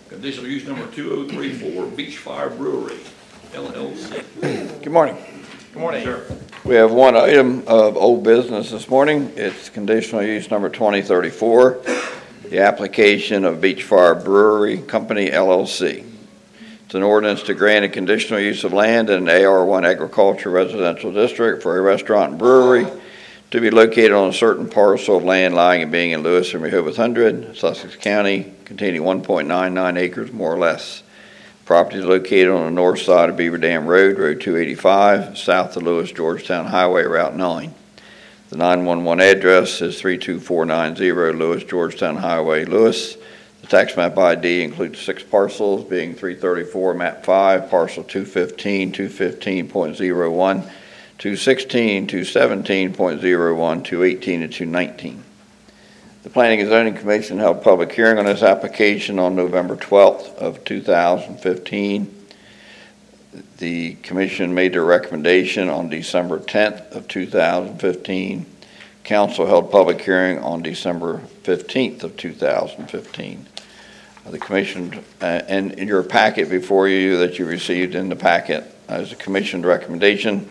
Conditional use number 2034, Beach Fire Brewery, LLC. Good morning. Good morning, sir. We have one item of old business this morning. It's conditional use number 2034, the application of Beach Fire Brewery Company, LLC. It's an ordinance to grant a conditional use of land in an AR1 agriculture residential district for a restaurant and brewery to be located on a certain parcel of land lying and being in Lewis and Rehoboth Hundred, Sussex County, containing 1.99 acres more or less. Property is located on the north side of Beaver Dam Road, Road 285, south of Lewis Georgetown Highway, Route 9. The 911 address is 32490 Lewis Georgetown Highway, Lewis. The tax map ID includes 6 parcels, being 334 map 5, parcel 215, 215.01, 216, 217.01, 218, and 219. The Planning and Zoning Commission held a public hearing on this application on November 12th of 2015. The Commission made their recommendation on December 10th of 2015. Council held public hearing on December 15th of 2015. The Commission, and in your packet before you that you received in the packet, is a Commission's recommendation.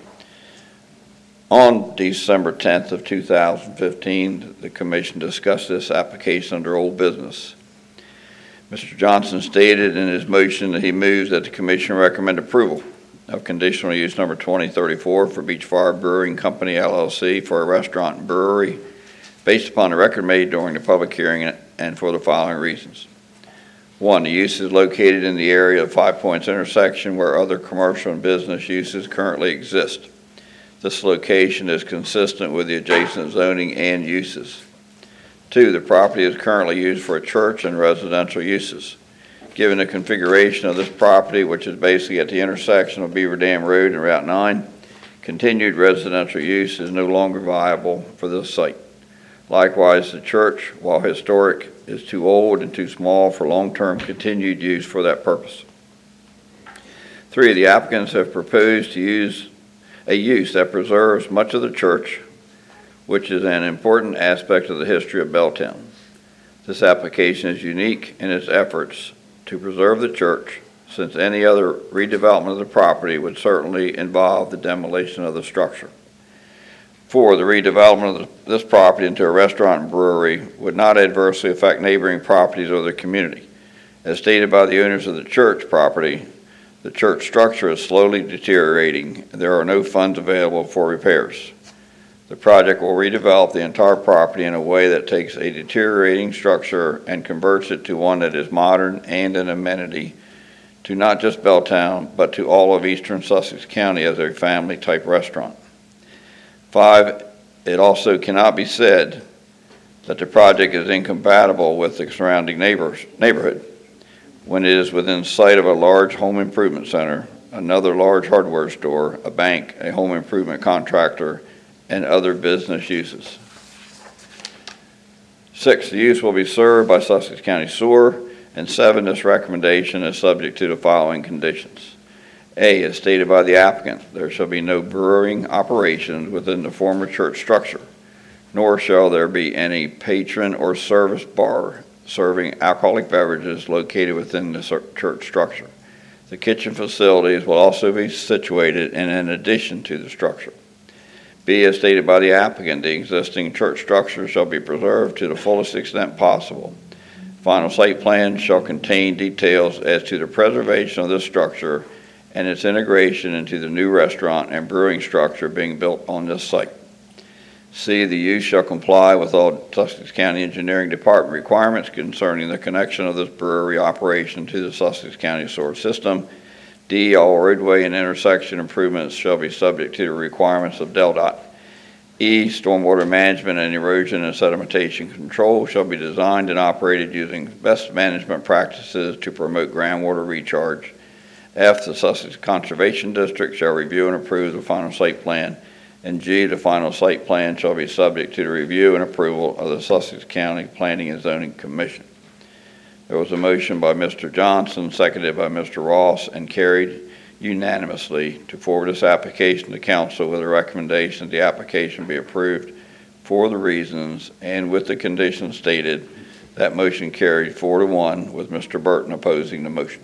On December 10th of 2015, the Commission discussed this application under old business. Mr. Johnson stated in his motion that he moves that the Commission recommend approval of conditional use number 2034 for Beach Fire Brewing Company, LLC for a restaurant and brewery based upon the record made during the public hearing and for the following reasons. 1, the use is located in the area of Five Points intersection where other commercial and business uses currently exist. This location is consistent with the adjacent zoning and uses. 2, the property is currently used for a church and residential uses. Given the configuration of this property, which is basically at the intersection of Beaver Dam Road and Route 9, continued residential use is no longer viable for this site. Likewise, the church, while historic, is too old and too small for long-term continued use for that purpose. 3, the applicants have proposed to use a use that preserves much of the church, which is an important aspect of the history of Belltown. This application is unique in its efforts to preserve the church, since any other redevelopment of the property would certainly involve the demolition of the structure. 4, the redevelopment of this property into a restaurant and brewery would not adversely affect neighboring properties or the community. As stated by the owners of the church property, the church structure is slowly deteriorating, and there are no funds available for repairs. The project will redevelop the entire property in a way that takes a deteriorating structure and converts it to one that is modern and an amenity to not just Belltown, but to all of eastern Sussex County as a family-type restaurant. 5, it also cannot be said that the project is incompatible with the surrounding neighborhood, when it is within sight of a large home improvement center, another large hardware store, a bank, a home improvement contractor, and other business uses. 6, the use will be served by Sussex County Sewer. And 7, this recommendation is subject to the following conditions. A, as stated by the applicant, there shall be no brewing operations within the former church structure, nor shall there be any patron or service bar serving alcoholic beverages located within the church structure. The kitchen facilities will also be situated in addition to the structure. B, as stated by the applicant, the existing church structure shall be preserved to the fullest extent possible. Final site plan shall contain details as to the preservation of this structure and its integration into the new restaurant and brewing structure being built on this site. C, the use shall comply with all Sussex County Engineering Department requirements concerning the connection of this brewery operation to the Sussex County sewer system. D, all roadway and intersection improvements shall be subject to the requirements of DelDOT. E, stormwater management and erosion and sedimentation control shall be designed and operated using best management practices to promote groundwater recharge. F, the Sussex Conservation District shall review and approve the final site plan. And G, the final site plan shall be subject to the review and approval of the Sussex County Planning and Zoning Commission. There was a motion by Mr. Johnson, seconded by Mr. Ross, and carried unanimously to forward this application to council with a recommendation that the application be approved for the reasons and with the conditions stated That motion carried 4-1 with Mr. Burton opposing the motion.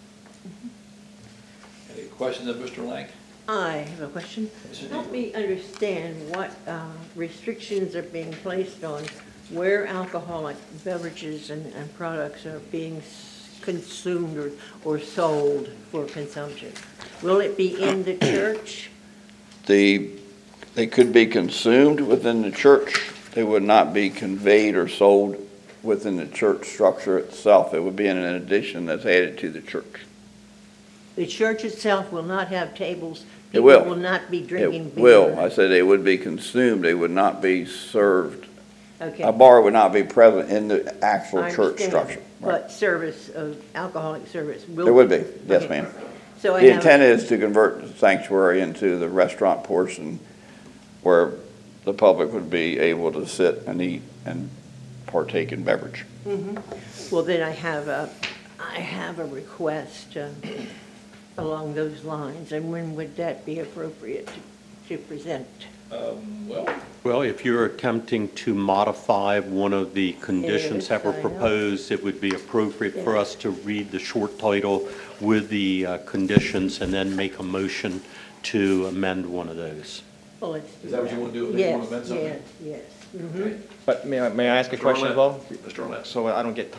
Any questions of Mr. Lang? I have a question. Help me understand what restrictions are being placed on where alcoholic beverages and products are being consumed or sold for consumption. Will it be in the church? They could be consumed within the church. They would not be conveyed or sold within the church structure itself. It would be in an addition that's added to the church. The church itself will not have tables? It will. People will not be drinking It beer? will. I said they would be consumed. They would not be served. Okay. A bar would not be present in the actual I church understand, structure. Right. but service of alcoholic service will? There would be, yes, Okay. ma'am. So I The have, intent is to convert the sanctuary into the restaurant portion where the public would be able to sit and eat and partake in beverage. well, then I have a request along those lines, and when would that be appropriate to present? Well, if you're attempting to modify one of the conditions that were Yes, I know. proposed, it would be appropriate for us to read the short title with the conditions and then make a motion to amend one of those. Well, let's do Is that what you want to do? You Yes, want to amend something? yes, yes. Okay. But may I ask a Mr. question as Arlett? well? Mr. Arlett. So I don't get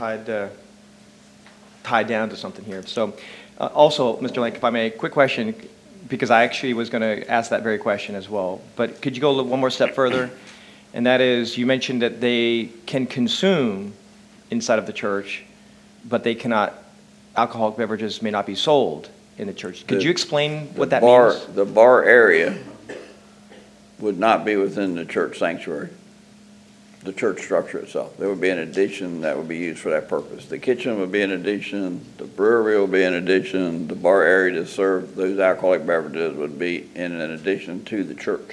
tied down to something here. So also, Mr. Lake, if I may, quick question, because I actually was going to ask that very question as well. But could you go one more step further? And that is, you mentioned that they can consume inside of the church, but they cannot, alcoholic beverages may not be sold in the church. Could you explain what that means? The bar area would not be within the church sanctuary, the church structure itself. There would be an addition that would be used for that purpose. The kitchen would be an addition, the brewery would be an addition, the bar area to serve those alcoholic beverages would be in an addition to the church.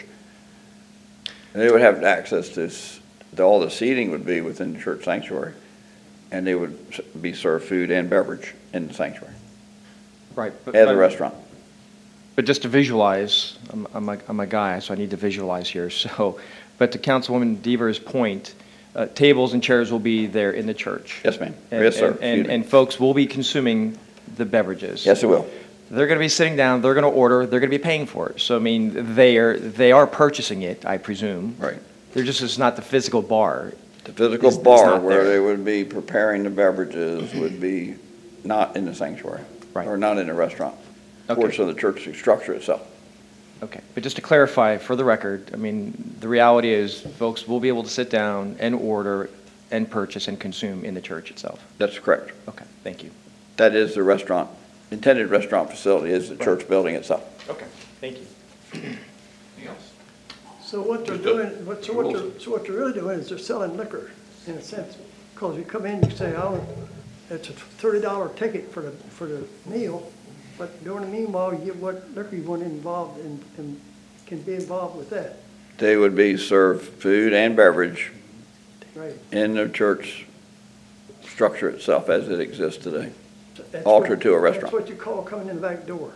And they would have access to, all the seating would be within the church sanctuary, and they would be served food and beverage in the sanctuary, Right. as a restaurant. But just to visualize, I'm a guy, so I need to visualize here. So, but to Councilwoman Deaver's point, tables and chairs will be there in the church. Yes, ma'am. And- Yes, sir. and- Excuse me. And folks will be consuming the beverages. Yes, it will. They're going to be sitting down, they're going to order, they're going to be paying for it. So, I mean, they are purchasing it, I presume. Right. They're just, it's not the physical bar. The physical It's bar not where there. they would be preparing the beverages would be not in the sanctuary. Right. Or not in the restaurant Okay. portion of the church structure itself. Okay, but just to clarify, for the record, I mean, the reality is, folks will be able to sit down and order and purchase and consume in the church itself. That's correct. Okay, thank you. That is the restaurant, intended restaurant facility is the church building itself. Okay, thank you. Anything else? So what they're Just doing, Mr. what they're really doing is they're selling liquor, in a sense. Because you come in, you say, oh, it's a $30 ticket for the meal, but during the meanwhile, you get what liquor you want involved in, and can be involved with that, They would be served food and beverage right? in the church structure itself as it exists today. That's Altered what- to a restaurant. That's what you call coming in the back door.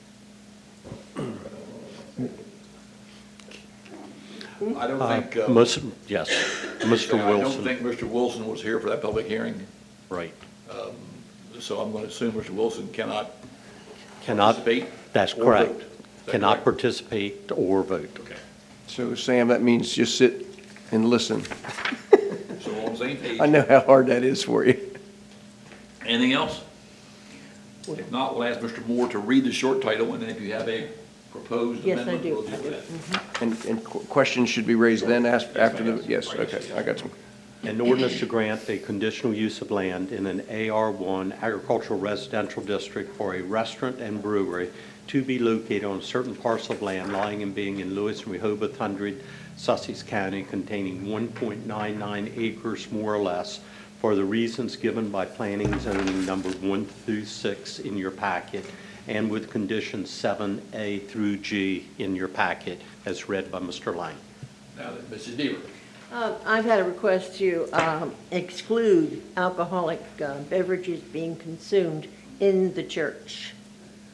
I don't think, Yes, Mr. I don't Wilson, think Mr. Wilson was here for that public hearing, right. so I'm going to assume Mr. Wilson cannot Cannot, participate. that's or correct. vote. Is that Cannot correct? participate or vote. Okay, So Sam, that means just sit and listen. so we're on the same page. I know how hard that is for you. Anything else? If not, we'll ask Mr. Moore to read the short title, and then if you have a proposed Yes, I amendment, do. we'll do that. And questions should be raised then after the, yes, okay, I got some. An ordinance to grant a conditional use of land in an AR1 agricultural residential district for a restaurant and brewery to be located on a certain parcel of land lying and being in Lewis and Rehoboth Hundred, Sussex County, containing 1.99 acres more or less, for the reasons given by planning and zoning number 1 through 6 in your packet, and with conditions 7A through G in your packet, as read by Mr. Lang. Now, then, Mrs. Deaver. I've had a request to exclude alcoholic beverages being consumed in the church.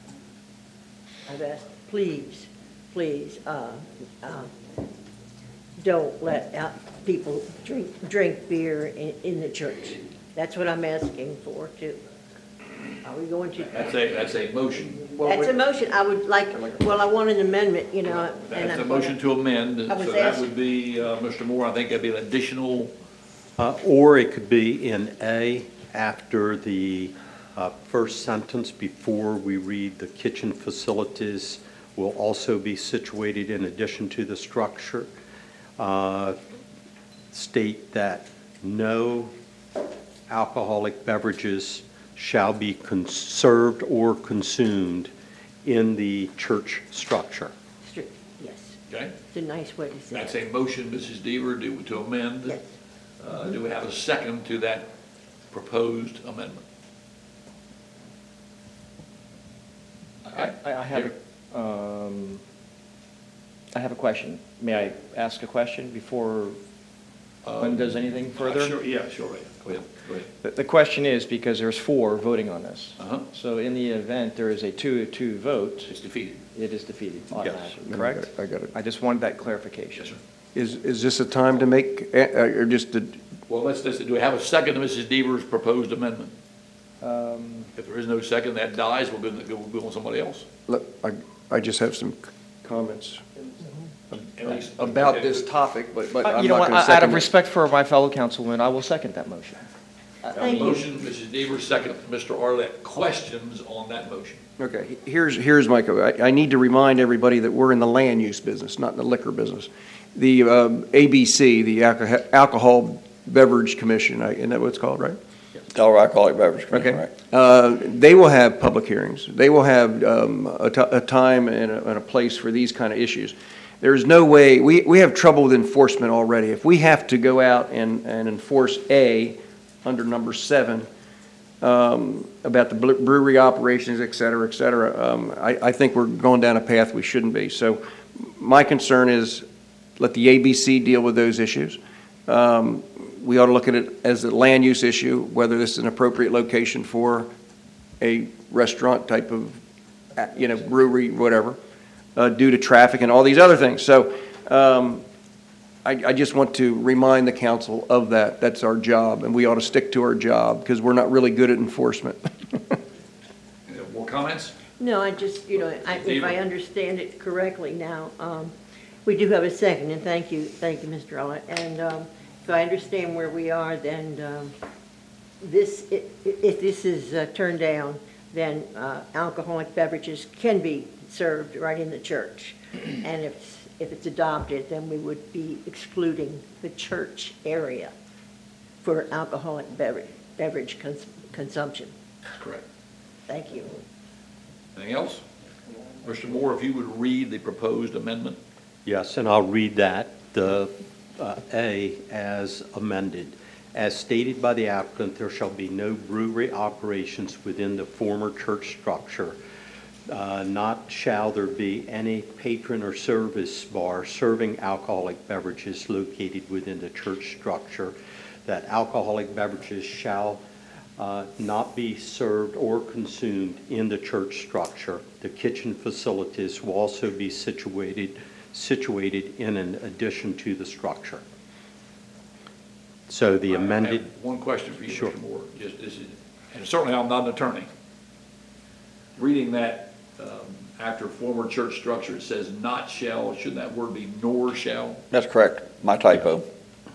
I've asked, please, don't let out people drink beer in the church. That's what I'm asking for too. Are we going to? That's a motion. That's a motion. I would like, well, I want an amendment, you know. and That's a I'm motion to amend, I was so that asking- would be, Mr. Moore, I think that'd be an additional, Or it could be in A, after the first sentence, before we read the kitchen facilities will also be situated in addition to the structure. State that no alcoholic beverages shall be served or consumed in the church structure. Yes, okay? it's a nice way to say That's it. a motion, Mrs. Deaver, to amend. Yes. Do we have a second to that proposed amendment? Okay. I have a question. May I ask a question before one does anything further? Sure, yeah, sure, right. Go ahead, go ahead. The question is, because there's 4 voting on this. Uh-huh. So in the event there is a 2-2 vote, It's defeated. it is defeated automatically, Yes. correct? I got it. I just wanted that clarification. Yes, sir. Is this a time to make, or just to, Well, do we have a second to Mrs. Deaver's proposed amendment? Um, If there is no second, that dies, we'll go on somebody else. I just have some comments At least- about this topic, but I'm You know not what, going to out second of it. respect for my fellow councilman, I will second that motion. Thank you. Motion, Mrs. Deaver, second, Mr. Arlett. Questions on that motion? Okay, here's my, I need to remind everybody that we're in the land use business, not in the liquor business. The ABC, the Alcohol Beverage Commission, isn't that what it's called, right? Delaware Alcoholic Beverage Commission, Okay. right? They will have public hearings. They will have a time and a place for these kind of issues. There's no way, we have trouble with enforcement already. If we have to go out and enforce A under number 7, about the brewery operations, et cetera, I think we're going down a path we shouldn't be. So my concern is let the ABC deal with those issues. We ought to look at it as a land use issue, whether this is an appropriate location for a restaurant type of, brewery, whatever, due to traffic and all these other things. So I just want to remind the council of that. That's our job, and we ought to stick to our job because we're not really good at enforcement. More comments? No, I just, if I Deaver. understand it correctly now, we do have a second, and thank you, Mr. Rowlett. And if I understand where we are, then if this is turned down, then alcoholic beverages can be served right in the church. And if it's adopted, then we would be excluding the church area for alcoholic beverage consumption. Correct. Thank you. Anything else? Mr. Moore, if you would read the proposed amendment. Yes, and I'll read that, the A as amended. As stated by the applicant, there shall be no brewery operations within the former church structure. Not shall there be any patron or service bar serving alcoholic beverages located within the church structure. That alcoholic beverages shall not be served or consumed in the church structure. The kitchen facilities will also be situated in an addition to the structure. So the amended. I have one question for you, Sure. Mr. Moore. And certainly I'm not an attorney. Reading that after former church structure, it says not shall. Shouldn't that word be nor shall? That's correct. My typo.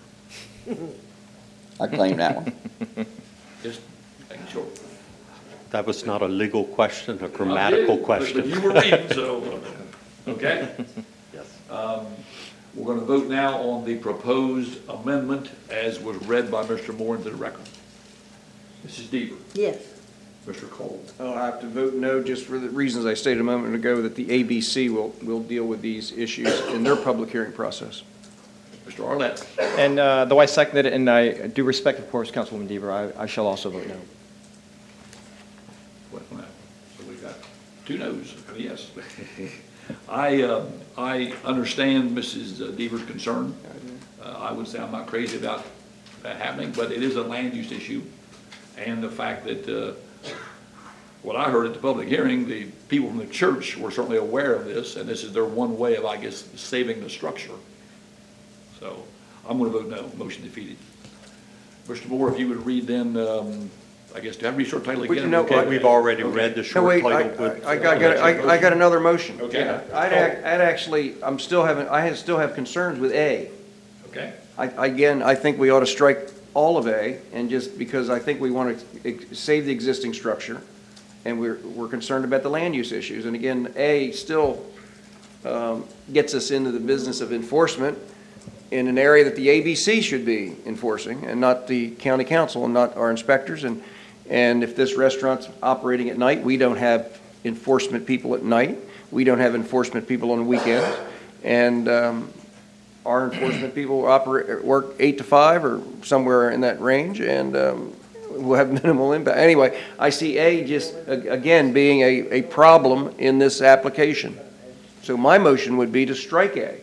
I claim that one. Just making sure. That was not a legal question, a grammatical I did, question. But you were reading, so, okay? Yes. We're going to vote now on the proposed amendment as was read by Mr. Moore into the record. Mrs. Deaver, Yes. Mr. Cole. I'll have to vote no, just for the reasons I stated a moment ago, that the ABC will deal with these issues in their public hearing process. Mr. Arlett. And though I seconded it, and I do respect, of course, Councilwoman Deaver, I shall also vote no. Well, so we got 2 noes, yes. I understand Mrs. Deaver's concern. I would say I'm not crazy about that happening, but it is a land use issue. And the fact that, what I heard at the public hearing, the people from the church were certainly aware of this, and this is their one way of, I guess, saving the structure. So I'm going to vote no, motion defeated. Mr. Moore, if you would read then, I guess, do you have to read short title Would you again? know- Okay, we've already read the No, short wait, title. but- I got another motion. Okay. I'd actually, I still have concerns with A. Okay. Again, I think we ought to strike all of A, and just because I think we want to save the existing structure, and we're concerned about the land use issues. And again, A still gets us into the business of enforcement in an area that the ABC should be enforcing, and not the county council, and not our inspectors. And if this restaurant's operating at night, we don't have enforcement people at night. We don't have enforcement people on weekends. And our enforcement people work 8 to 5 or somewhere in that range, and will have minimal impact. Anyway, I see A just, again, being a problem in this application. So my motion would be to strike A.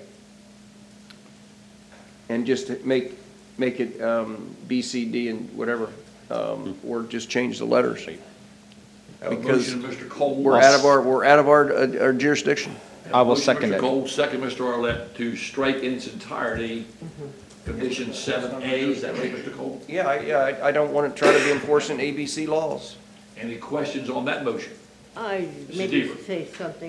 And just to make it B, C, D, and whatever, or just change the letters. Have a Because motion, Mr. Cole. We're out of our jurisdiction. I will Motion, second Mr. it. Cole, second, Mr. Arlett, to strike in its entirety condition 7A. Is that right, Mr. Cole? Yeah, I don't want to try to be enforcing ABC laws. Any questions on that motion? I Mrs. maybe Deaver. say something.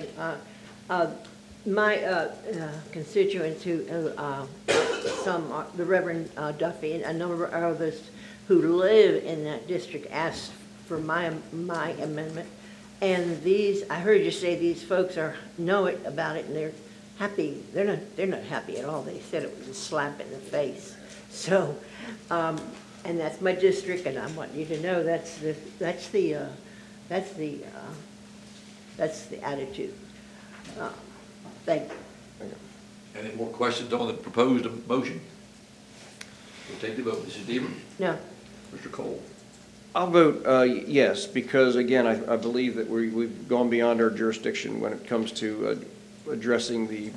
My constituents who, the Reverend Duffy and a number of others who live in that district asked for my amendment. And I heard you say these folks know it about it and they're happy. They're not happy at all. They said it was a slap in the face. So, and that's my district, and I want you to know that's the attitude. Thank you. Any more questions on the proposed motion? We'll take the vote. Mrs. Deaver? No, Mr. Cole? I'll vote yes, because again, I believe that we've gone beyond our jurisdiction when it comes to addressing the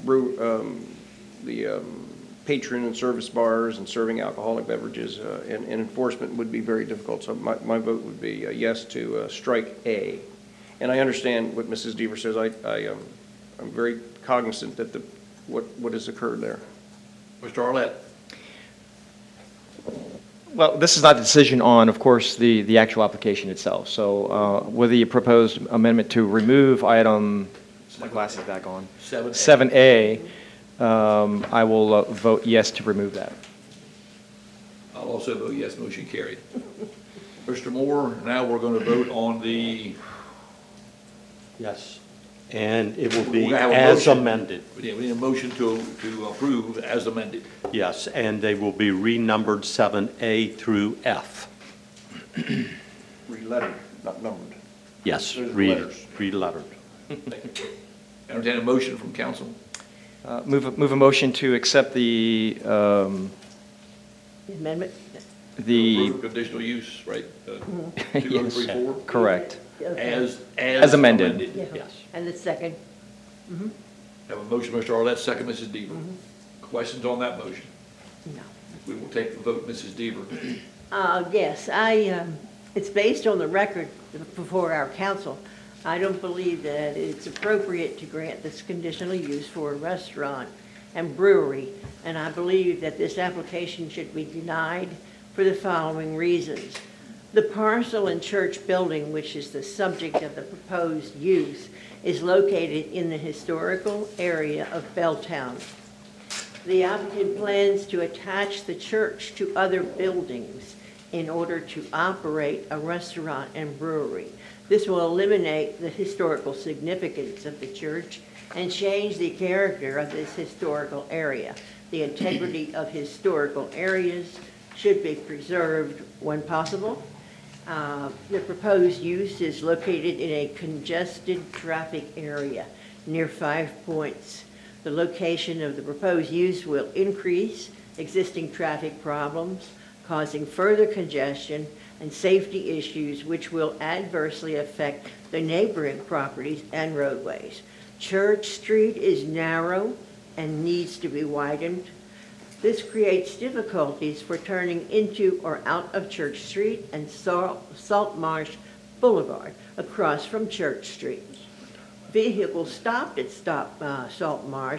patron and service bars and serving alcoholic beverages, and enforcement would be very difficult. So my vote would be yes to strike A. And I understand what Mrs. Deaver says. I'm very cognizant that what has occurred there. Mr. Arlett? Well, this is not a decision on, of course, the actual application itself. So with the proposed amendment to remove item, my glasses back on, 7A, I will vote yes to remove that. I'll also vote yes, motion carried. Mr. Moore, now we're going to vote on the, Yes, and it will We're be gonna have a as motion. amended. we need a motion to approve as amended. Yes, and they will be renumbered 7A through F. Relettered, not numbered. Yes, Those are the letters. re-lettered. Entertain a motion from council. Move a motion to accept the amendment? Approve conditional use, right? 2034? Correct. Okay. As amended. Yeah. Yes. And the second? Have a motion, Mr. Arlett, second, Mrs. Deaver. Questions on that motion? No. We will take the vote, Mrs. Deaver. Yes, it's based on the record before our council. I don't believe that it's appropriate to grant this conditional use for a restaurant and brewery, and I believe that this application should be denied for the following reasons. The parcel and church building, which is the subject of the proposed use, is located in the historical area of Belltown. The applicant plans to attach the church to other buildings in order to operate a restaurant and brewery. This will eliminate the historical significance of the church and change the character of this historical area. The integrity of historical areas should be preserved when possible. The proposed use is located in a congested traffic area near 5 Points. The location of the proposed use will increase existing traffic problems, causing further congestion and safety issues which will adversely affect the neighboring properties and roadways. Church Street is narrow and needs to be widened. This creates difficulties for turning into or out of Church Street and Salt Marsh Boulevard across from Church Street. Vehicles stopped at Salt Marsh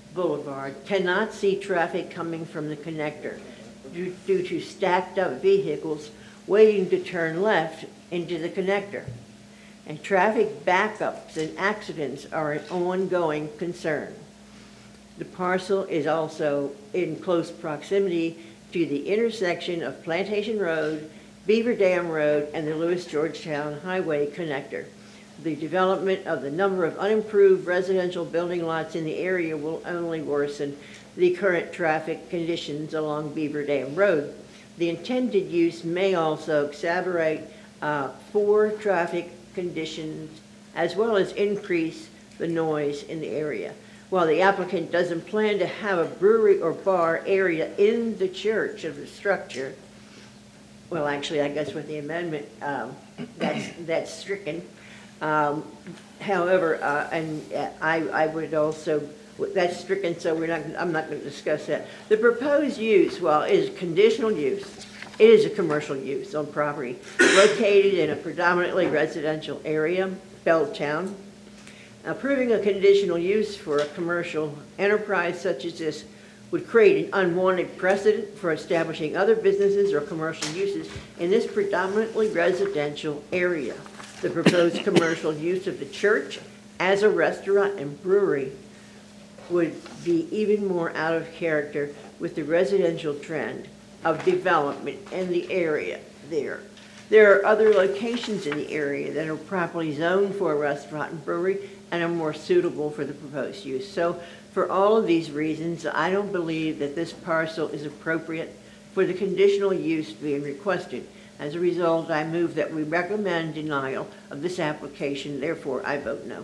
Boulevard cannot see traffic coming from the connector due to stacked up vehicles waiting to turn left into the connector. And traffic backups and accidents are an ongoing concern. The parcel is also in close proximity to the intersection of Plantation Road, Beaver Dam Road, and the Lewis-Georgetown Highway connector. The development of the number of unimproved residential building lots in the area will only worsen the current traffic conditions along Beaver Dam Road. The intended use may also exacerbate poor traffic conditions as well as increase the noise in the area. While the applicant doesn't plan to have a brewery or bar area in the church of the structure, well, actually, I guess with the amendment, that's stricken. However, I would also, that's stricken, so I'm not going to discuss that. The proposed use, well, is conditional use. It is a commercial use on property located in a predominantly residential area, Belltown. Approving a conditional use for a commercial enterprise such as this would create an unwanted precedent for establishing other businesses or commercial uses in this predominantly residential area. The proposed commercial use of the church as a restaurant and brewery would be even more out of character with the residential trend of development in the area there. There are other locations in the area that are properly zoned for a restaurant and brewery and are more suitable for the proposed use. So for all of these reasons, I don't believe that this parcel is appropriate for the conditional use being requested. As a result, I move that we recommend denial of this application. Therefore, I vote no.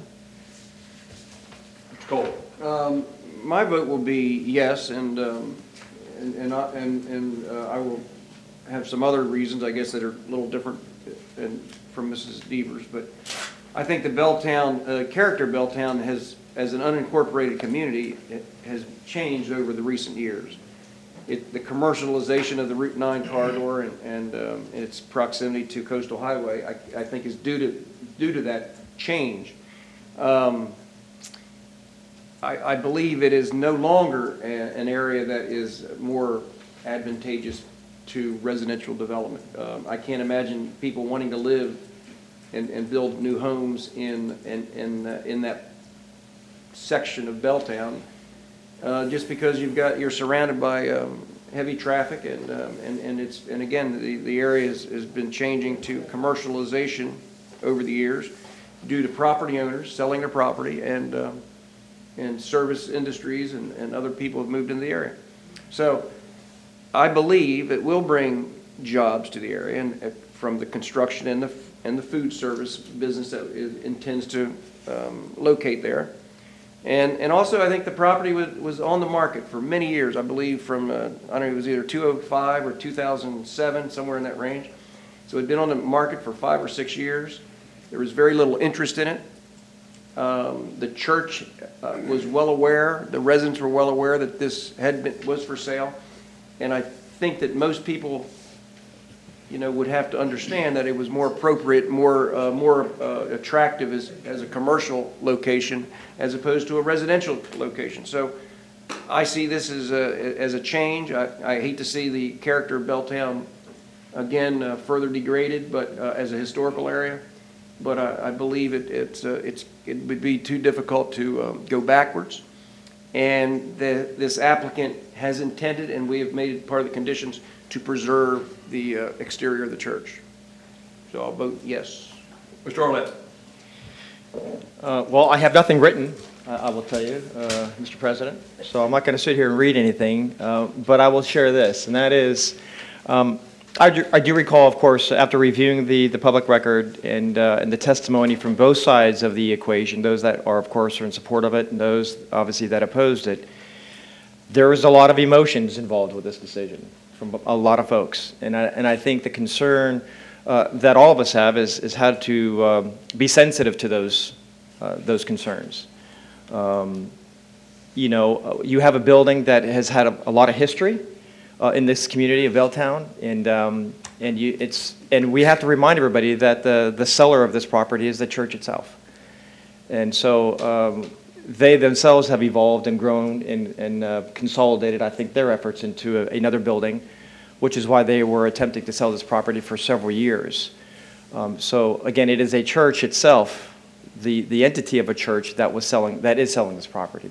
Mr. Cole? My vote will be yes, and I will have some other reasons, I guess, that are a little different from Mrs. Devers. But I think the Belltown, character of Belltown has, as an unincorporated community, has changed over the recent years. The commercialization of the Route 9 corridor and its proximity to Coastal Highway, I think, is due to that change. I believe it is no longer an area that is more advantageous to residential development. I can't imagine people wanting to live and build new homes in that section of Belltown, just because you're surrounded by heavy traffic and again the area has been changing to commercialization over the years due to property owners selling their property and service industries and other people have moved into the area. So I believe it will bring jobs to the area and from the construction and the food service business that it intends to locate there. And also I think the property was on the market for many years, I believe from, I don't know, it was either 2005 or 2007, somewhere in that range. So it had been on the market for 5 or 6 years. There was very little interest in it. The church was well aware, the residents were well aware that this was for sale. And I think that most people, would have to understand that it was more appropriate, more attractive as a commercial location as opposed to a residential location. So I see this as a change. I hate to see the character of Belltown again further degraded, but as a historical area. But I believe it would be too difficult to go backwards. And this applicant has intended, and we have made it part of the conditions, to preserve the exterior of the church. So I'll vote yes. Mr. Arlett? Well, I have nothing written, I will tell you, Mr. President, so I'm not going to sit here and read anything, but I will share this, and that is, I do recall, of course, after reviewing the public record and the testimony from both sides of the equation, those that are, of course, are in support of it and those, obviously, that opposed it, there was a lot of emotions involved with this decision from a lot of folks. And I think the concern that all of us have is how to be sensitive to those concerns. You have a building that has had a lot of history in this community of Belltown, and we have to remind everybody that the seller of this property is the church itself. And so they themselves have evolved and grown and consolidated, I think, their efforts into another building, which is why they were attempting to sell this property for several years. So again, it is a church itself, the entity of a church that is selling this property.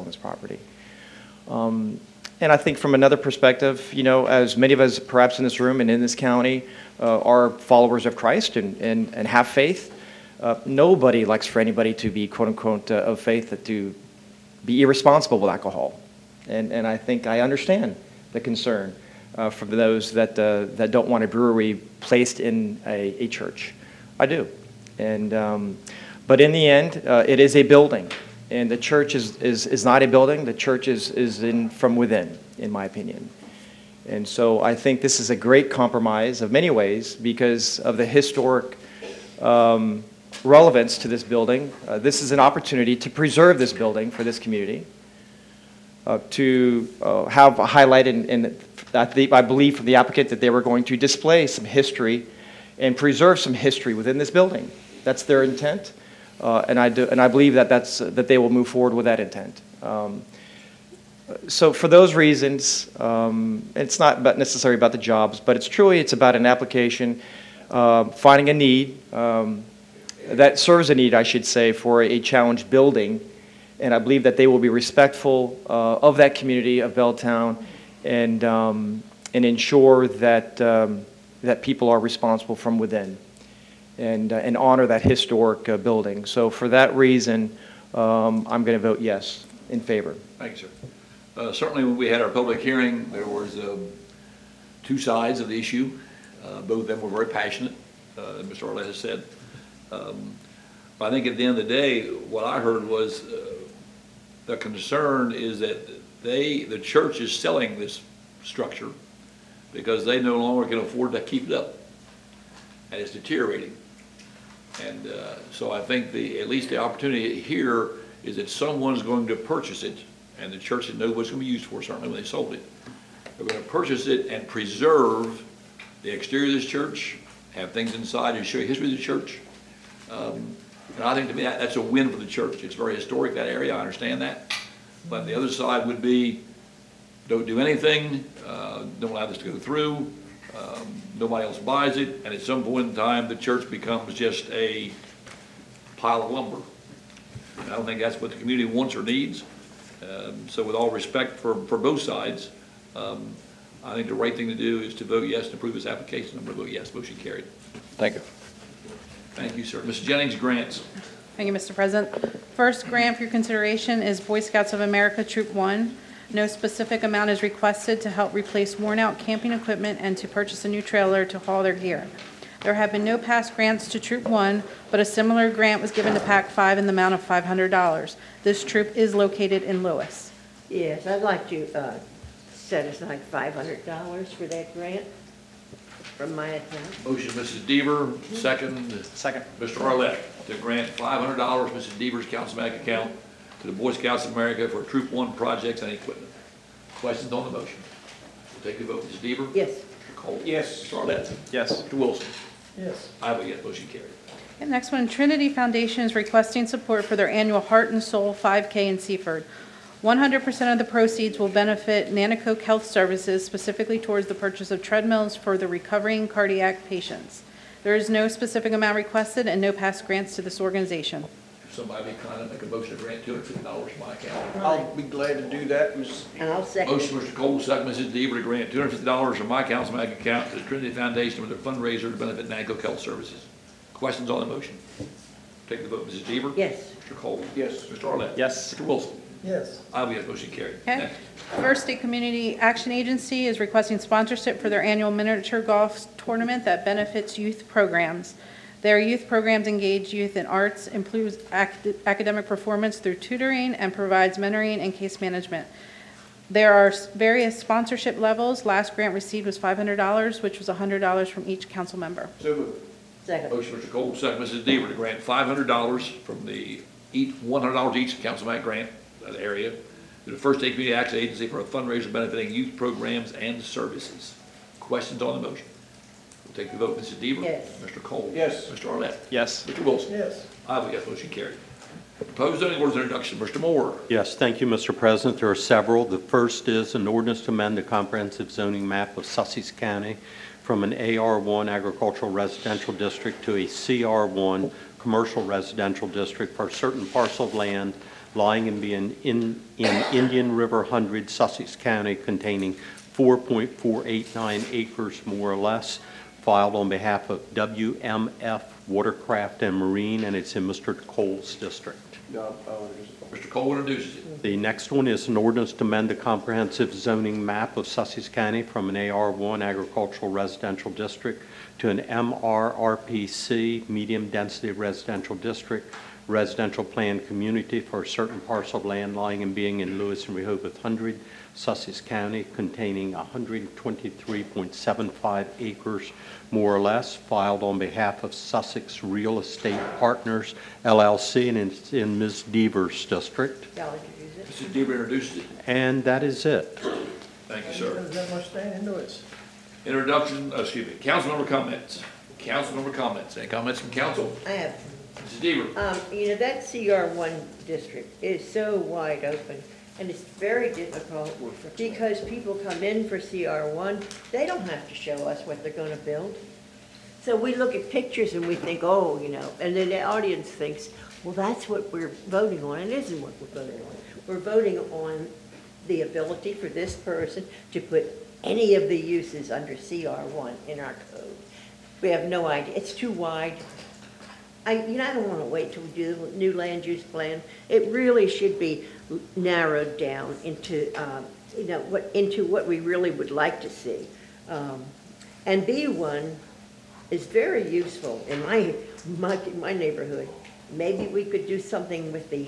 And I think from another perspective, you know, as many of us perhaps in this room and in this county are followers of Christ and have faith, nobody likes for anybody to be, quote unquote, of faith, to be irresponsible with alcohol. And I think I understand the concern for those that don't want a brewery placed in a church. I do. And but in the end, it is a building. And the church is not a building. The church is from within, in my opinion. And so I think this is a great compromise of many ways because of the historic relevance to this building. This is an opportunity to preserve this building for this community, to have highlighted, and I believe from the applicant that they were going to display some history and preserve some history within this building. That's their intent. And I believe that they will move forward with that intent. So for those reasons, it's not necessarily about the jobs, but it's about an application, finding a need that serves a need, I should say, for a challenged building. And I believe that they will be respectful of that community of Belltown and ensure that people are responsible from within. And honor that historic building. So for that reason, I'm going to vote yes, in favor. Thank you, sir. Certainly when we had our public hearing, there was two sides of the issue. Both of them were very passionate, Mr. Arlett has said. But I think at the end of the day, what I heard was the concern is that the church is selling this structure because they no longer can afford to keep it up. And it's deteriorating. And so I think at least the opportunity here is that someone's going to purchase it, and the church didn't know what it's going to be used for, certainly when they sold it. They're going to purchase it and preserve the exterior of this church, have things inside and show you history of the church. And I think to me that's a win for the church. It's very historic, that area, I understand that. But the other side would be, don't do anything, don't allow this to go through. Nobody else buys it, and at some point in time, the church becomes just a pile of lumber. And I don't think that's what the community wants or needs. So with all respect for both sides, I think the right thing to do is to vote yes to approve this application. I'm going to vote yes. Motion carried. Thank you. Thank you, sir. Mrs. Jennings, grants. Thank you, Mr. President. First grant for your consideration is Boy Scouts of America Troop 1. No specific amount is requested to help replace worn-out camping equipment and to purchase a new trailer to haul their gear. There have been no past grants to Troop 1, but a similar grant was given to Pac 5 in the amount of $500. This troop is located in Lewis. Yes, I'd like to set aside $500 for that grant from my account. Motion, Mrs. Deaver. Second. Mr. Arlett, to grant $500, Mrs. Deaver's councilman account, to the Boy Scouts of America for Troop 1 projects and equipment. Questions on the motion? We'll take the vote. Mrs. Deaver? Yes. Mr. Cole? Yes. Mr. Arlett? Yes. Mr. Wilson? Yes. I vote yes. Motion carried. And next one, Trinity Foundation is requesting support for their annual Heart and Soul 5K in Seaford. 100% of the proceeds will benefit Nanticoke Health Services, specifically towards the purchase of treadmills for the recovering cardiac patients. There is no specific amount requested and no past grants to this organization. If somebody be kind to make a motion to grant $250 from my account. I'll be glad to do that, Ms. And I'll second. Motion, Mr. Cole, second, Mrs. Deaver, to grant $250 from my councilman account to the Trinity Foundation for their fundraiser to benefit Nanticoke Health Services. Questions on the motion? Take the vote. Mrs. Deaver? Yes. Mr. Cole? Yes. Mr. Arlett? Yes. Mr. Wilson? Yes. I vote yes. Motion carried. Okay. Next. First State Community Action Agency is requesting sponsorship for their annual miniature golf tournament that benefits youth programs. Their youth programs engage youth in arts, improves academic performance through tutoring, and provides mentoring and case management. There are various sponsorship levels. Last grant received was $500, which was $100 from each council member. So moved. Second. Motion, Mr. Cole, second, Mrs. Deaver, to grant $500 from the $100 each councilman grant, that area, to the First State Community Action Agency for a fundraiser benefiting youth programs and services. Questions on the motion? We'll take the vote. Mrs. Deaver? Yes. Mr. Cole? Yes. Mr. Arlett? Yes. Mr. Wilson? Yes. I vote yes. Motion carried. Proposed zoning ordinance introduction, Mr. Moore. Yes, thank you, Mr. President. There are several. The first is an ordinance to amend the comprehensive zoning map of Sussex County from an AR1 agricultural residential district to a CR1 commercial residential district for a certain parcel of land lying and being in Indian River 100, Sussex County, containing 4.489 acres, more or less, filed on behalf of WMF Watercraft and Marine, and it's in Mr. Cole's district. Mr. Cole introduces it. The next one is an ordinance to amend the comprehensive zoning map of Sussex County from an AR1 agricultural residential district to an MRRPC, medium-density residential district, residential planned community for a certain parcel of land lying and being in Lewis and Rehoboth 100, Sussex County, containing 123.75 acres, more or less, filed on behalf of Sussex Real Estate Partners, LLC, and it's in Ms. Deaver's district. Y'all introduce it. Mrs. Deaver introduces it. And that is it. Thank you, sir. There's that much standing noise. Council member comments. Council member comments. Any comments from council? I have, Mrs. Deaver. that CR1 district is so wide open, and it's very difficult because people come in for CR1, they don't have to show us what they're gonna build. So we look at pictures and we think, oh, and then the audience thinks, well, that's what we're voting on. It isn't what we're voting on. We're voting on the ability for this person to put any of the uses under CR1 in our code. We have no idea. It's too wide. I don't want to wait till we do the new land use plan. It really should be narrowed down into, into what we really would like to see. And B1 is very useful in my neighborhood. Maybe we could do something with the,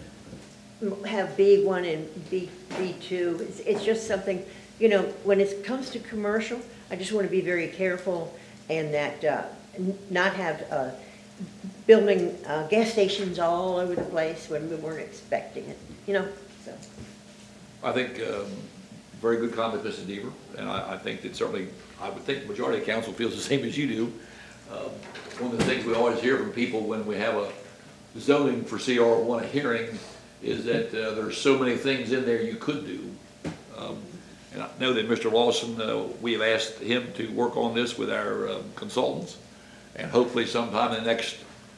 have B1 and B2. It's just something, when it comes to commercial, I just want to be very careful and that not have building gas stations all over the place when we weren't expecting it, so. I think, very good comment, Mrs. Deaver, and I think that certainly, I would think the majority of council feels the same as you do. One of the things we always hear from people when we have a zoning for CR1 hearing is that there's so many things in there you could do. And I know that Mr. Lawson, we have asked him to work on this with our consultants, and hopefully sometime in the next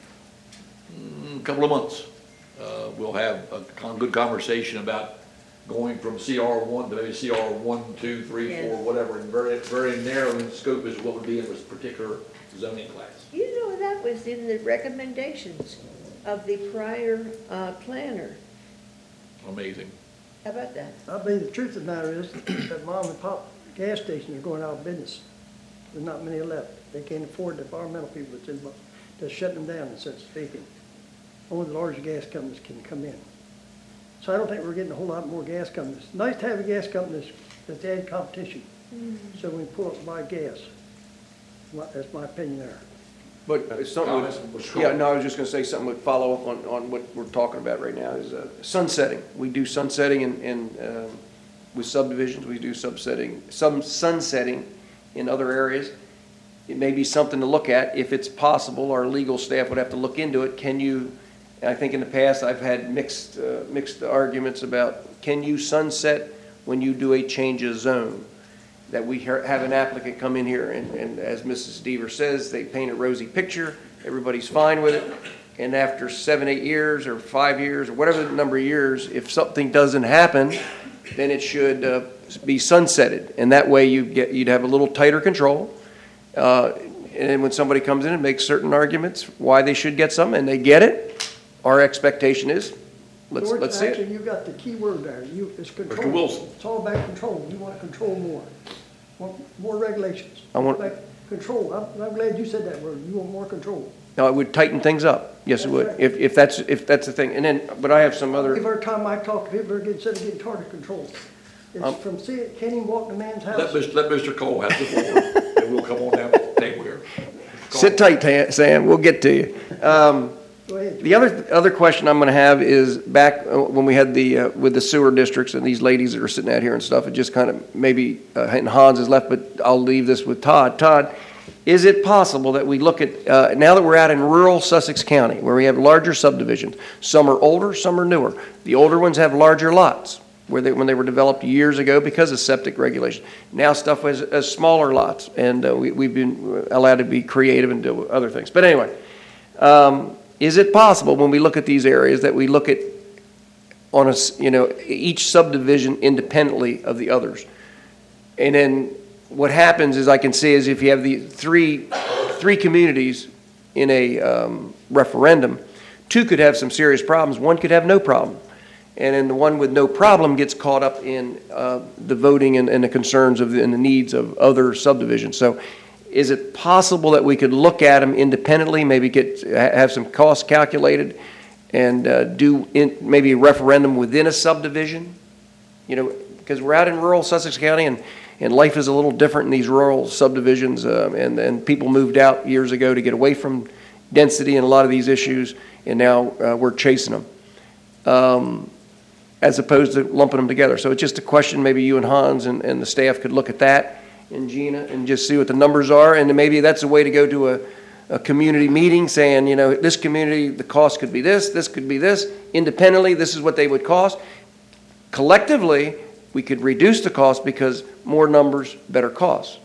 couple of months, we'll have a good conversation about going from CR1 to maybe CR1, 2, 3, 4, whatever, and very, very narrow in scope is what would be in this particular zoning class. That was in the recommendations of the prior planner. Amazing. How about that? I believe the truth of the matter is that mom and pop gas stations are going out of business. There's not many left. They can't afford the environmental people that's involved. They're shutting them down, in such speaking. Only the larger gas companies can come in. So I don't think we're getting a whole lot more gas companies. Nice to have a gas company that's add competition, so we can pull up and buy gas. That's my opinion there. But it's something, I was just going to say something would follow up on what we're talking about right now is sunsetting. We do sunsetting with subdivisions. We do some sunsetting in other areas. It may be something to look at. If it's possible, our legal staff would have to look into it. I think in the past I've had mixed arguments about, can you sunset when you do a change of zone? That we have an applicant come in here and as Mrs. Deaver says, they paint a rosy picture, everybody's fine with it, and after 7, 8 years or 5 years or whatever the number of years, if something doesn't happen, then it should be sunsetted, and that way you'd have a little tighter control. And when somebody comes in and makes certain arguments why they should get some, and they get it, our expectation is, let's see Actually, it. you got the key word there. It's control. Mr. Wilson. It's all about control. You want to control more. More regulations. I want- Control. I'm glad you said that word. You want more control. No, it would tighten things up. Yes, it would. If that's the thing. And then, but I have some other. Every time I talk to people, instead of getting target control. It's from seeing it, can't even walk in a man's house. Let Mr. Cole have the floor, and we'll come on down to the table here. Sit tight, Sam. We'll get to you. Go ahead. The other question I'm going to have is back when we had with the sewer districts and these ladies that are sitting out here and stuff. It just kind of maybe and Hans is left, but I'll leave this with Todd. Todd, Is it possible that we look at, now that we're out in rural Sussex County, where we have larger subdivisions, some are older, some are newer. The older ones have larger lots, when they were developed years ago because of septic regulation. Now stuff has smaller lots, and we've been allowed to be creative and do other things. But anyway, is it possible when we look at these areas that we look at on each subdivision independently of the others? And then what happens is I can see is if you have the three communities in a referendum, two could have some serious problems, one could have no problem. And then the one with no problem gets caught up in the voting and the concerns and the needs of other subdivisions. So is it possible that we could look at them independently, maybe have some costs calculated, and do maybe a referendum within a subdivision? Because we're out in rural Sussex County, and life is a little different in these rural subdivisions, and people moved out years ago to get away from density and a lot of these issues, and now we're chasing them, as opposed to lumping them together. So it's just a question, maybe you and Hans and the staff could look at that, and Gina, and just see what the numbers are, and then maybe that's a way to go to a community meeting saying, this community, the cost could be this could be this. Independently, this is what they would cost. Collectively, we could reduce the cost because more numbers, better costs.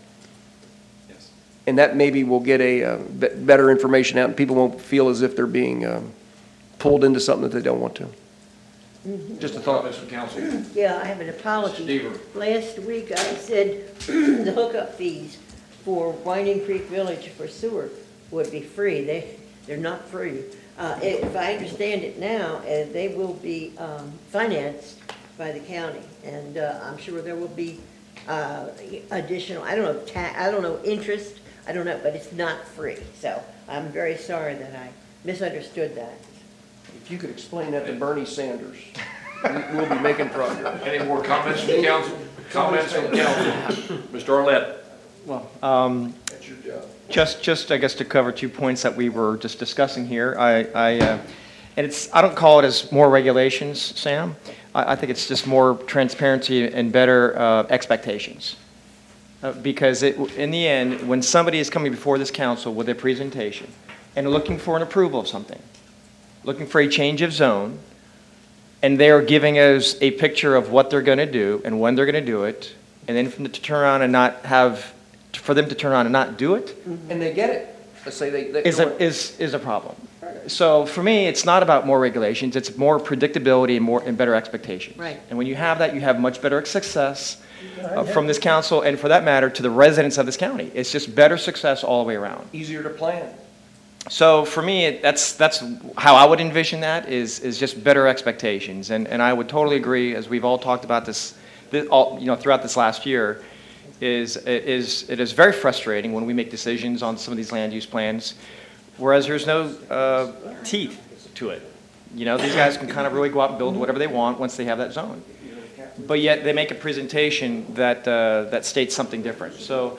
Yes. And that maybe will get a better information out, and people won't feel as if they're being pulled into something that they don't want to. Just a thought. Mr. Council. Yeah, I have an apology. Deaver. Last week I said the hookup fees for Winding Creek Village for sewer would be free. They're not free. If I understand it now, they will be financed by the county, and I'm sure there will be additional, I don't know interest, I don't know, but it's not free. So I'm very sorry that I misunderstood that. If you could explain that to Bernie Sanders, we'll be making progress. Any more comments from the council? Comments from the council? Mr. Arlett? Well, That's your job. just I guess to cover 2 points that we were just discussing here, and I don't call it as more regulations, Sam. I think it's just more transparency and better expectations. Because in the end, when somebody is coming before this council with a presentation and looking for an approval of something, looking for a change of zone, and they are giving us a picture of what they're going to do and when they're going to do it, and then for them to turn around and not do it, And they get it. Let's say they is a problem. So for me, it's not about more regulations. It's more predictability and better expectations. Right. And when you have that, you have much better success from this council, and for that matter, to the residents of this county. It's just better success all the way around. easier to plan. So for me, that's how I would envision that is just better expectations. And I would totally agree, as we've all talked about this throughout this last year, it is very frustrating when we make decisions on some of these land use plans, whereas there's no teeth to it. These guys can kind of really go out and build whatever they want once they have that zone. But yet they make a presentation that states something different. So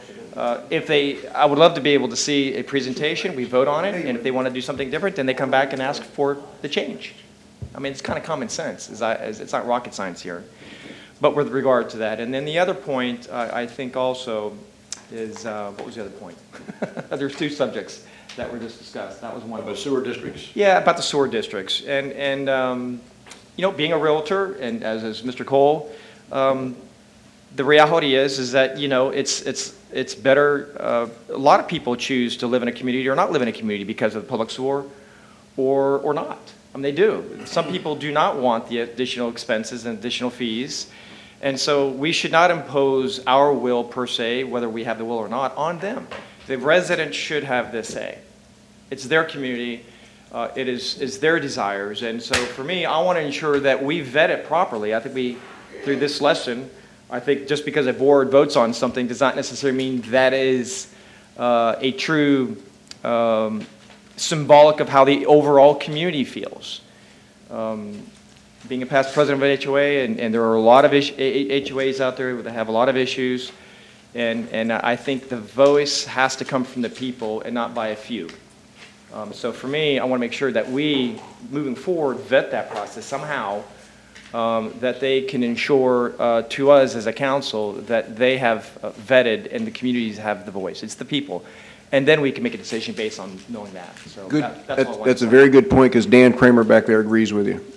I would love to be able to see a presentation, we vote on it, and if they want to do something different, then they come back and ask for the change. I mean, it's kind of common sense. It's not rocket science here. But with regard to that, and then the other point, I think also is, what was the other point? There's two subjects that were just discussed. That was one of About them. sewer districts. Yeah, about the sewer districts. And being a realtor, and as is Mr. Cole, the reality is that, it's better, a lot of people choose to live in a community or not live in a community because of public sewer or not. I mean, they do. Some people do not want the additional expenses and additional fees. And so we should not impose our will per se, whether we have the will or not, on them. The residents should have this say. It's their community. It is their desires. And so for me, I want to ensure that we vet it properly. I think through this lesson, I think just because a board votes on something does not necessarily mean that is a true symbolic of how the overall community feels. Being a past president of an HOA, and there are a lot of HOAs out there that have a lot of issues, and I think the voice has to come from the people and not by a few. So for me, I want to make sure that we, moving forward, vet that process somehow, that they can ensure to us as a council that they have vetted and the communities have the voice. It's the people. And then we can make a decision based on knowing that. So Good, that's all I wanted that's to a say. very good point, because Dan Kramer back there agrees with you.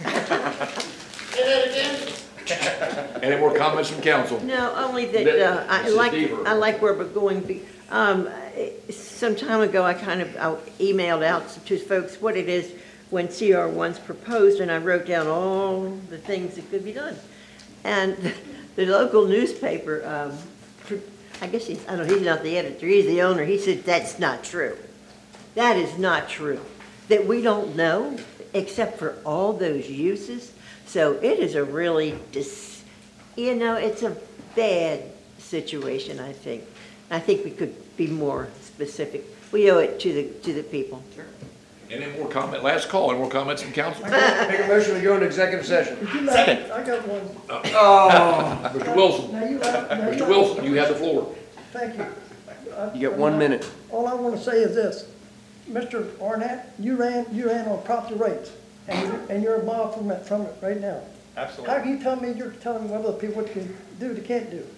Any more comments from council? No, only That- that, I Mrs. like, Deaver. I like where we're going. Some time ago, I emailed out to folks what it is when CR1's proposed, and I wrote down all the things that could be done. And the local newspaper, I guess he's not the editor, he's the owner, he said, that's not true. That is not true. That we don't know, except for all those uses. So it is a really, it's a bad situation, I think. I think we could be more specific. We owe it to the people. Any more comment, last call, any more comments from council? Make a motion to go into executive session. Second. I got one. Mr. Wilson, Now you Mr. Wilson, you have the floor. Thank you. You get 1 minute. All I want to say is this, Mr. Arnett, you ran on property rates, and you're a mile from it right now. Absolutely. How can you tell me, you're telling me what other people can do, they can't do?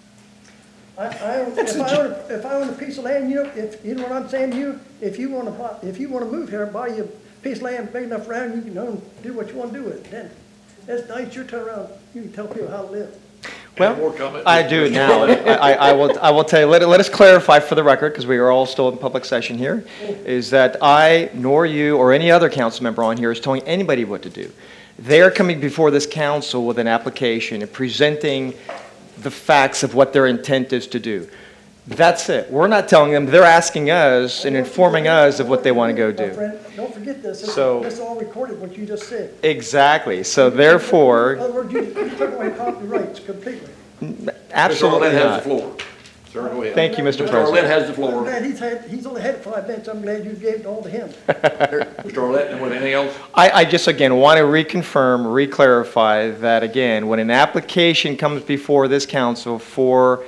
If I own a piece of land, you know what I'm saying to you? If you want to move here, buy you a piece of land big enough around, you can do what you want to do with it. Then, that's nice, your turn around, you can tell people how to live. Any more comments? I do now. I will tell you, let us clarify for the record, because we are all still in public session here, is that I, nor you, or any other council member on here is telling anybody what to do. They're coming before this council with an application and presenting the facts of what their intent is to do. That's it. We're not telling them, they're asking us and informing us of what they want to go My do. friend, don't forget this, So- this is all recorded, what you just said. Exactly. So In therefore, other words, you took away property rights completely. absolutely Mr. Arlett has the not. floor. Sir, go ahead. Thank you, Mr. Mr. President. Arlett has the I'm floor. glad he's only had it 5 minutes, I'm glad you gave it all to him. Mr. Arlett, and with anything else? I just, again, want to reconfirm, re-clarify that, again, when an application comes before this council for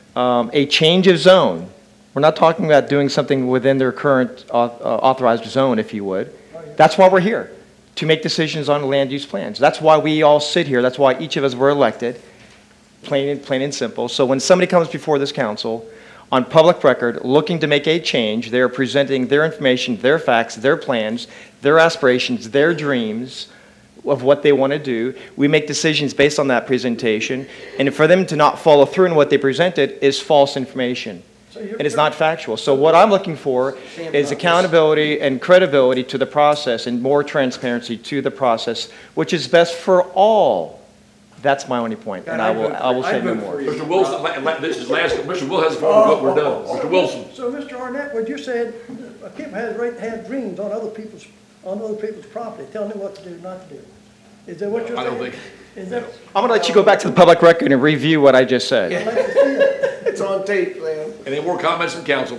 a change of zone, we're not talking about doing something within their current authorized zone, if you would. That's why we're here, to make decisions on land use plans. That's why we all sit here. That's why each of us were elected, plain and simple. So when somebody comes before this council on public record looking to make a change, they're presenting their information, their facts, their plans, their aspirations, their dreams of what they want to do. We make decisions based on that presentation, and for them to not follow through on what they presented is false information. And it's not factual. So what I'm looking for is accountability and credibility to the process and more transparency to the process, which is best for all. That's my only point, and I will say no more. Mr. Wilson, this is last, Mr. Will has the floor, but we're done. Mr. Wilson. So, Mr. Arnett, what you said, people have the right to have dreams on other people's property, telling them what to do, not to do. Is that what you're I saying? don't think. Is that, I'm going to let you go back to the public record and review what I just said. I'd like to see it. It's on tape, man. Any more comments from council?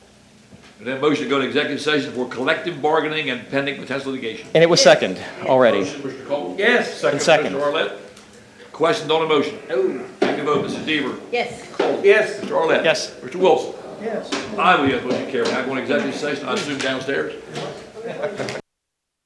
And then motion to go to executive session for collective bargaining and pending potential litigation. And it was second already. Motion, Mr. Cole? Yes. Second, Second. Mr. Arlett? Questions on the motion? No. Take a vote, Mrs. Deaver. Yes. Cole? Yes. Mr. Arlett? Yes. Mr. Wilson? Yes. I will, yes, motion carried. Now going to executive session, I assume downstairs?